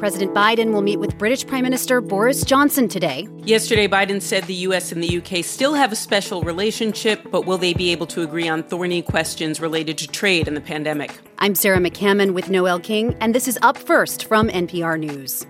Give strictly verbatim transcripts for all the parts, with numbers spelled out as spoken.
President Biden will meet with British Prime Minister Boris Johnson today. Yesterday, Biden said the U S and the U K still have a special relationship, but will they be able to agree on thorny questions related to trade and the pandemic? I'm Sarah McCammon with Noel King, and this is Up First from N P R News.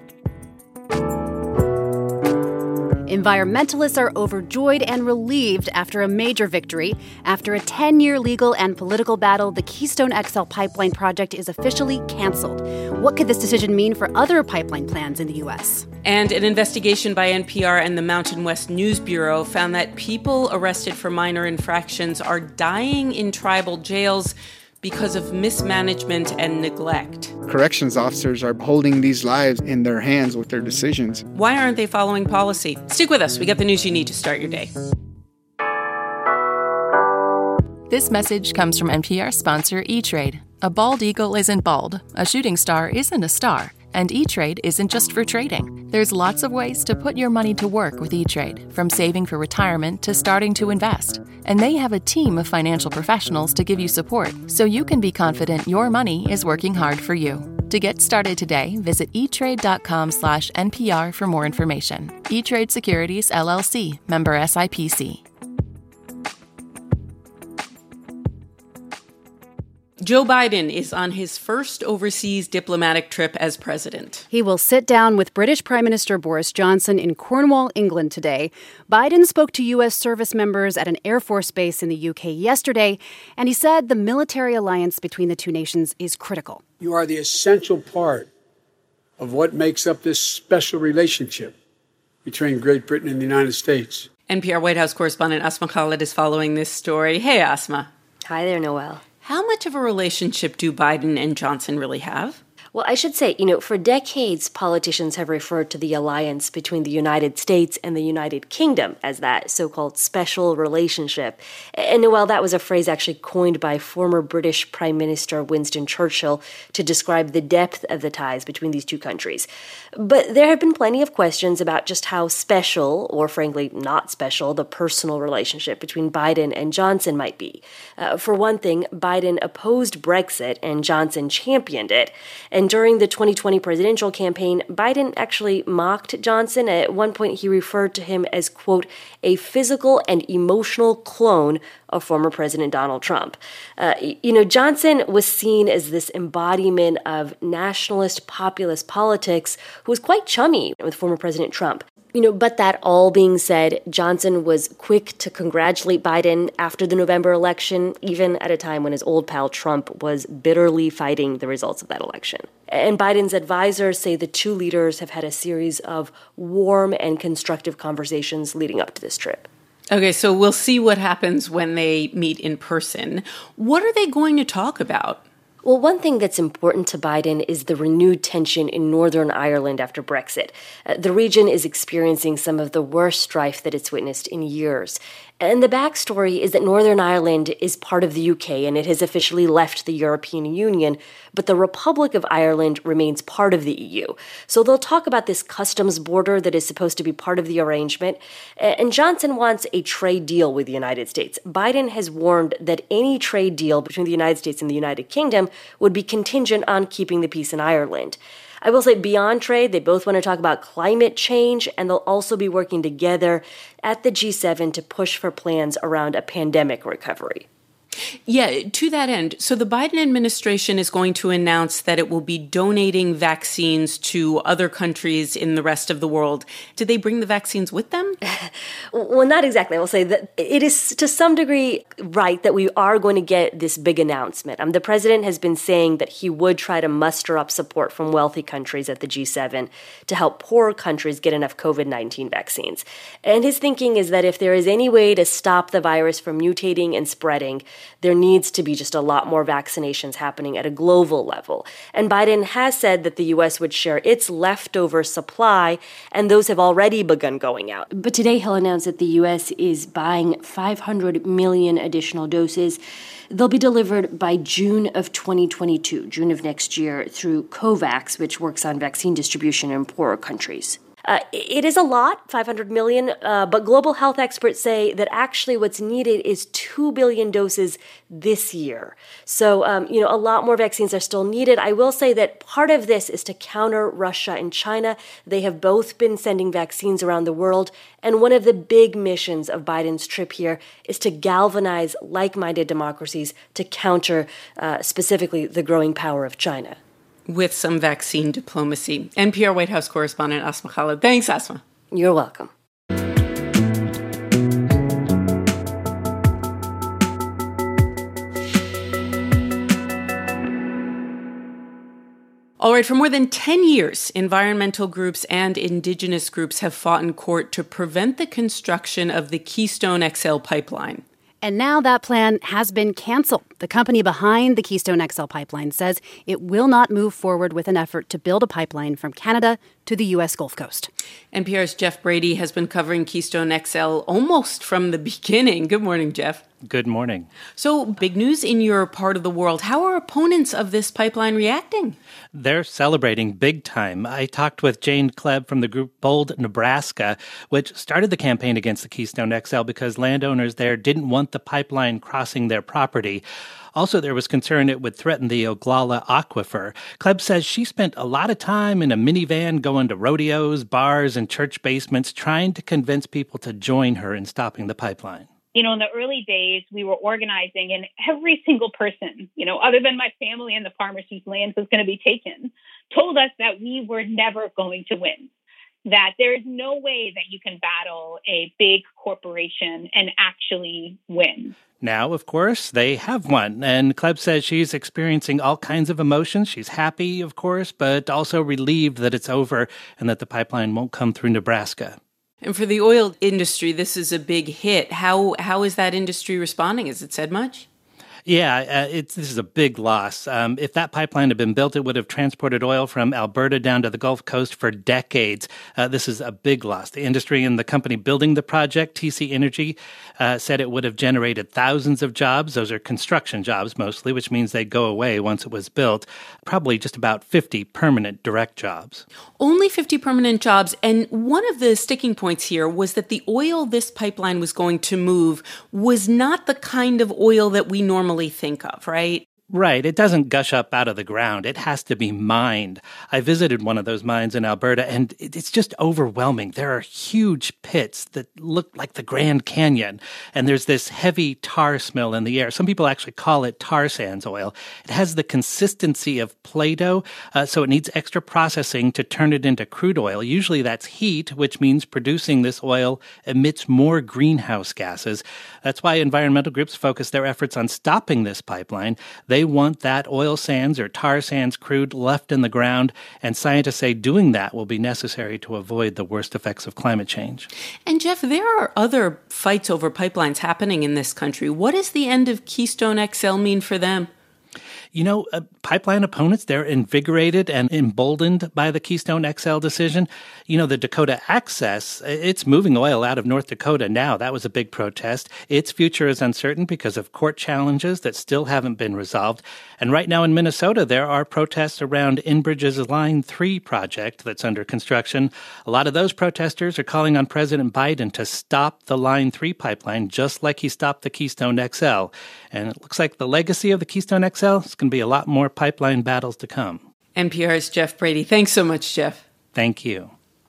Environmentalists are overjoyed and relieved after a major victory. After a ten-year legal and political battle, the Keystone X L pipeline project is officially canceled. What could this decision mean for other pipeline plans in the U S? And an investigation by N P R and the Mountain West News Bureau found that people arrested for minor infractions are dying in tribal jails because of mismanagement and neglect. Corrections officers are holding these lives in their hands with their decisions. Why aren't they following policy? Stick with us. We got the news you need to start your day. This message comes from N P R sponsor E-Trade. A bald eagle isn't bald, a shooting star isn't a star, and E-Trade isn't just for trading. There's lots of ways to put your money to work with E-Trade, from saving for retirement to starting to invest. And they have a team of financial professionals to give you support, so you can be confident your money is working hard for you. To get started today, visit etrade.com slash NPR for more information. E-Trade Securities, L L C, member S I P C. Joe Biden is on his first overseas diplomatic trip as president. He will sit down with British Prime Minister Boris Johnson in Cornwall, England today. Biden spoke to U S service members at an Air Force base in the U K yesterday, and he said the military alliance between the two nations is critical. You are the essential part of what makes up this special relationship between Great Britain and the United States. N P R White House correspondent Asma Khalid is following this story. Hey, Asma. Hi there, Noel. How much of a relationship do Biden and Johnson really have? Well, I should say, you know, for decades, politicians have referred to the alliance between the United States and the United Kingdom as that so-called special relationship. And Noel, that was a phrase actually coined by former British Prime Minister Winston Churchill to describe the depth of the ties between these two countries. But there have been plenty of questions about just how special, or frankly not special, the personal relationship between Biden and Johnson might be. Uh, for one thing, Biden opposed Brexit and Johnson championed it. And during the twenty twenty presidential campaign, Biden actually mocked Johnson. At one point, he referred to him as, quote, a physical and emotional clone of former President Donald Trump. Uh, you know, Johnson was seen as this embodiment of nationalist populist politics who was quite chummy with former President Trump. You know, but that all being said, Johnson was quick to congratulate Biden after the November election, even at a time when his old pal Trump was bitterly fighting the results of that election. And Biden's advisors say the two leaders have had a series of warm and constructive conversations leading up to this trip. Okay, so we'll see what happens when they meet in person. What are they going to talk about? Well, one thing that's important to Biden is the renewed tension in Northern Ireland after Brexit. Uh, the region is experiencing some of the worst strife that it's witnessed in years. And the backstory is that Northern Ireland is part of the U K and it has officially left the European Union, but the Republic of Ireland remains part of the E U. So they'll talk about this customs border that is supposed to be part of the arrangement. And Johnson wants a trade deal with the United States. Biden has warned that any trade deal between the United States and the United Kingdom would be contingent on keeping the peace in Ireland. I will say beyond trade, they both want to talk about climate change, and they'll also be working together at the G seven to push for plans around a pandemic recovery. Yeah, to that end, so the Biden administration is going to announce that it will be donating vaccines to other countries in the rest of the world. Did they bring the vaccines with them? Well, not exactly. I will say that it is to some degree right that we are going to get this big announcement. Um, the president has been saying that he would try to muster up support from wealthy countries at the G seven to help poorer countries get enough covid nineteen vaccines. And his thinking is that if there is any way to stop the virus from mutating and spreading, there needs to be just a lot more vaccinations happening at a global level. And Biden has said that the U S would share its leftover supply, and those have already begun going out. But today he'll announce that the U S is buying five hundred million additional doses. They'll be delivered by June of twenty twenty-two, June of next year, through COVAX, which works on vaccine distribution in poorer countries. Uh, it is a lot, five hundred million, uh, but global health experts say that actually what's needed is two billion doses this year. So, um, you know, a lot more vaccines are still needed. I will say that part of this is to counter Russia and China. They have both been sending vaccines around the world. And one of the big missions of Biden's trip here is to galvanize like-minded democracies to counter uh, specifically the growing power of China. With some vaccine diplomacy. N P R White House correspondent Asma Khalid. Thanks, Asma. You're welcome. All right, for more than ten years, environmental groups and indigenous groups have fought in court to prevent the construction of the Keystone X L pipeline. And now that plan has been canceled. The company behind the Keystone X L pipeline says it will not move forward with an effort to build a pipeline from Canada to the U S Gulf Coast. N P R's Jeff Brady has been covering Keystone X L almost from the beginning. Good morning, Jeff. Good morning. So, big news in your part of the world. How are opponents of this pipeline reacting? They're celebrating big time. I talked with Jane Klebb from the group Bold, Nebraska, which started the campaign against the Keystone X L because landowners there didn't want the pipeline crossing their property. Also, there was concern it would threaten the Oglala Aquifer. Klebb says she spent a lot of time in a minivan going to rodeos, bars, and church basements trying to convince people to join her in stopping the pipeline. You know, in the early days, we were organizing, and every single person, you know, other than my family and the farmers whose land was going to be taken, told us that we were never going to win, that there is no way that you can battle a big corporation and actually win. Now, of course, they have won, and Klebb says she's experiencing all kinds of emotions. She's happy, of course, but also relieved that it's over and that the pipeline won't come through Nebraska. And for the oil industry, this is a big hit. How how is that industry responding? Has it said much? Yeah, uh, it's, this is a big loss. Um, if that pipeline had been built, it would have transported oil from Alberta down to the Gulf Coast for decades. Uh, this is a big loss. The industry and the company building the project, T C Energy, uh, said it would have generated thousands of jobs. Those are construction jobs mostly, which means they'd go away once it was built. Probably just about fifty permanent direct jobs. Only fifty permanent jobs. And one of the sticking points here was that the oil this pipeline was going to move was not the kind of oil that we normally think of, right? Right. It doesn't gush up out of the ground. It has to be mined. I visited one of those mines in Alberta, and it's just overwhelming. There are huge pits that look like the Grand Canyon, and there's this heavy tar smell in the air. Some people actually call it tar sands oil. It has the consistency of Play-Doh, uh, so it needs extra processing to turn it into crude oil. Usually that's heat, which means producing this oil emits more greenhouse gases. That's why environmental groups focus their efforts on stopping this pipeline. They want that oil sands or tar sands crude left in the ground, and scientists say doing that will be necessary to avoid the worst effects of climate change. And Jeff, there are other fights over pipelines happening in this country. What does the end of Keystone X L mean for them? You know, uh, pipeline opponents, they're invigorated and emboldened by the Keystone X L decision. You know, the Dakota Access, it's moving oil out of North Dakota now. That was a big protest. Its future is uncertain because of court challenges that still haven't been resolved. And right now in Minnesota, there are protests around Enbridge's Line three project that's under construction. A lot of those protesters are calling on President Biden to stop the Line three pipeline, just like he stopped the Keystone X L. And it looks like the legacy of the Keystone X L is going to be a lot more pipeline battles to come. N P R's Jeff Brady. Thanks so much, Jeff. Thank you.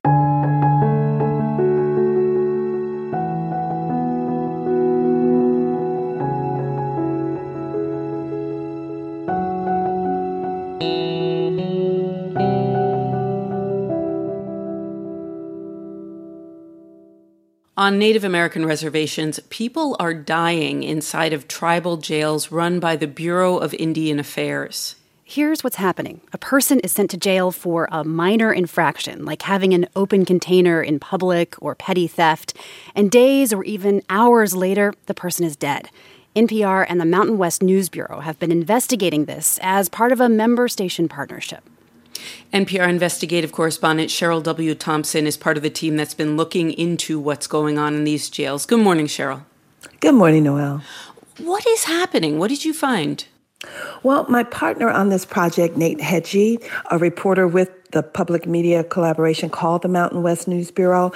On Native American reservations, people are dying inside of tribal jails run by the Bureau of Indian Affairs. Here's what's happening. A person is sent to jail for a minor infraction, like having an open container in public or petty theft, and days or even hours later, the person is dead. N P R and the Mountain West News Bureau have been investigating this as part of a member station partnership. N P R investigative correspondent Cheryl W. Thompson is part of the team that's been looking into what's going on in these jails. Good morning, Cheryl. Good morning, Noelle. What is happening? What did you find? Well, my partner on this project, Nate Hedgie, a reporter with the public media collaboration called the Mountain West News Bureau.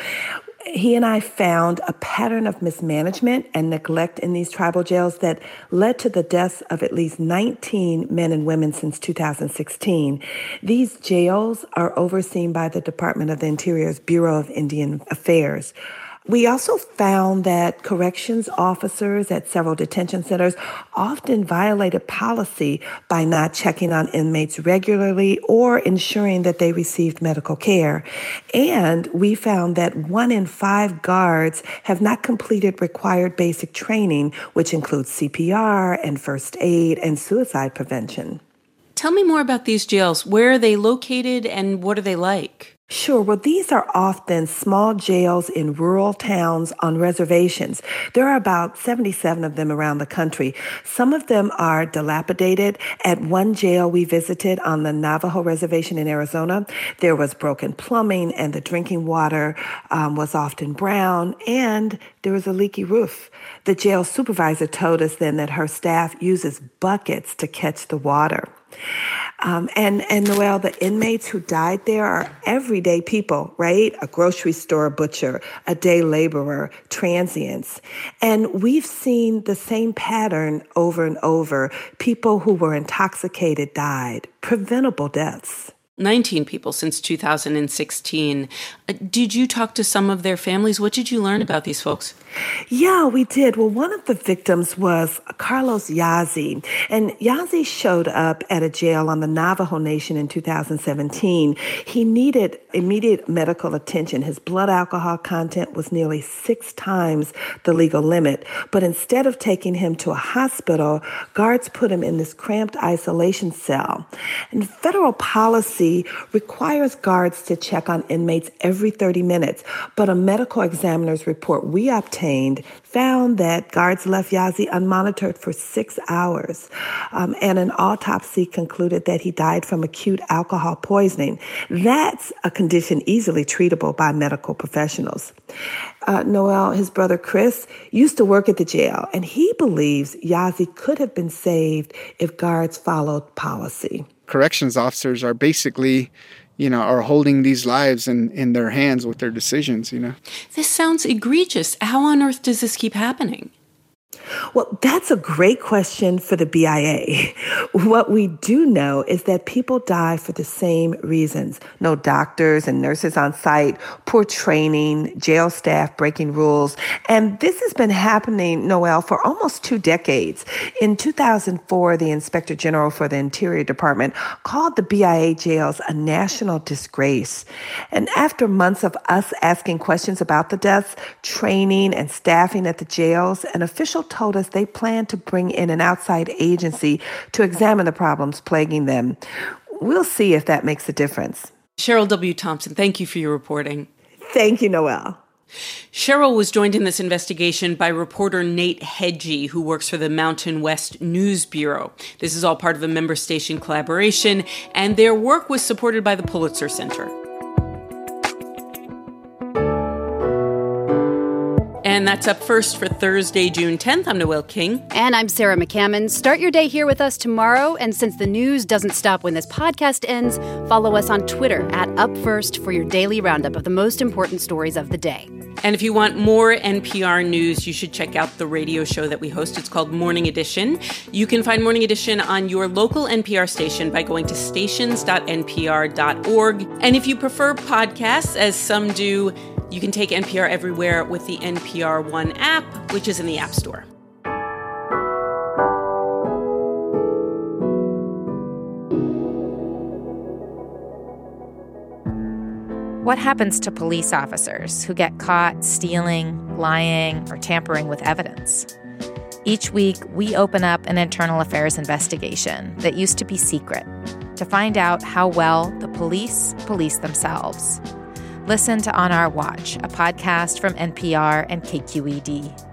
He and I found a pattern of mismanagement and neglect in these tribal jails that led to the deaths of at least nineteen men and women since two thousand sixteen. These jails are overseen by the Department of the Interior's Bureau of Indian Affairs. We also found that corrections officers at several detention centers often violated policy by not checking on inmates regularly or ensuring that they received medical care. And we found that one in five guards have not completed required basic training, which includes C P R and first aid and suicide prevention. Tell me more about these jails. Where are they located and what are they like? Sure. Well, these are often small jails in rural towns on reservations. There are about seventy-seven of them around the country. Some of them are dilapidated. At one jail we visited on the Navajo Reservation in Arizona, there was broken plumbing and the drinking water um, was often brown, and there was a leaky roof. The jail supervisor told us then that her staff uses buckets to catch the water. Um, and, and Noelle, the inmates who died there are everyday people, right? A grocery store butcher, a day laborer, transients. And we've seen the same pattern over and over. People who were intoxicated died, preventable deaths. nineteen people since two thousand sixteen. Uh, did you talk to some of their families? What did you learn about these folks? Yeah, we did. Well, one of the victims was Carlos Yazzie. And Yazzie showed up at a jail on the Navajo Nation in two thousand seventeen. He needed immediate medical attention. His blood alcohol content was nearly six times the legal limit. But instead of taking him to a hospital, guards put him in this cramped isolation cell. And federal policy requires guards to check on inmates every thirty minutes. But a medical examiner's report we obtained found that guards left Yazzie unmonitored for six hours. Um, and an autopsy concluded that he died from acute alcohol poisoning. That's a condition easily treatable by medical professionals. Uh, Noelle, his brother Chris, used to work at the jail, and he believes Yazzie could have been saved if guards followed policy. Corrections officers are basically, you know, are holding these lives in, in their hands with their decisions, you know. This sounds egregious. How on earth does this keep happening? Well, that's a great question for the B I A. What we do know is that people die for the same reasons. No doctors and nurses on site, poor training, jail staff breaking rules. And this has been happening, Noelle, for almost two decades. In two thousand four, the Inspector General for the Interior Department called the B I A jails a national disgrace. And after months of us asking questions about the deaths, training and staffing at the jails, an official told us they plan to bring in an outside agency to examine the problems plaguing them. We'll see if that makes a difference. Cheryl W. Thompson, thank you for your reporting. Thank you, Noelle. Cheryl was joined in this investigation by reporter Nate Hedgie, who works for the Mountain West News Bureau. This is all part of a member station collaboration, and their work was supported by the Pulitzer Center. And that's Up First for Thursday, June tenth. I'm Noelle King. And I'm Sarah McCammon. Start your day here with us tomorrow. And since the news doesn't stop when this podcast ends, follow us on Twitter at Up First for your daily roundup of the most important stories of the day. And if you want more N P R news, you should check out the radio show that we host. It's called Morning Edition. You can find Morning Edition on your local N P R station by going to stations dot n p r dot org. And if you prefer podcasts, as some do, you can take N P R everywhere with the N P R One app, which is in the App Store. What happens to police officers who get caught stealing, lying, or tampering with evidence? Each week, we open up an internal affairs investigation that used to be secret to find out how well the police police themselves. Listen to On Our Watch, a podcast from N P R and K Q E D.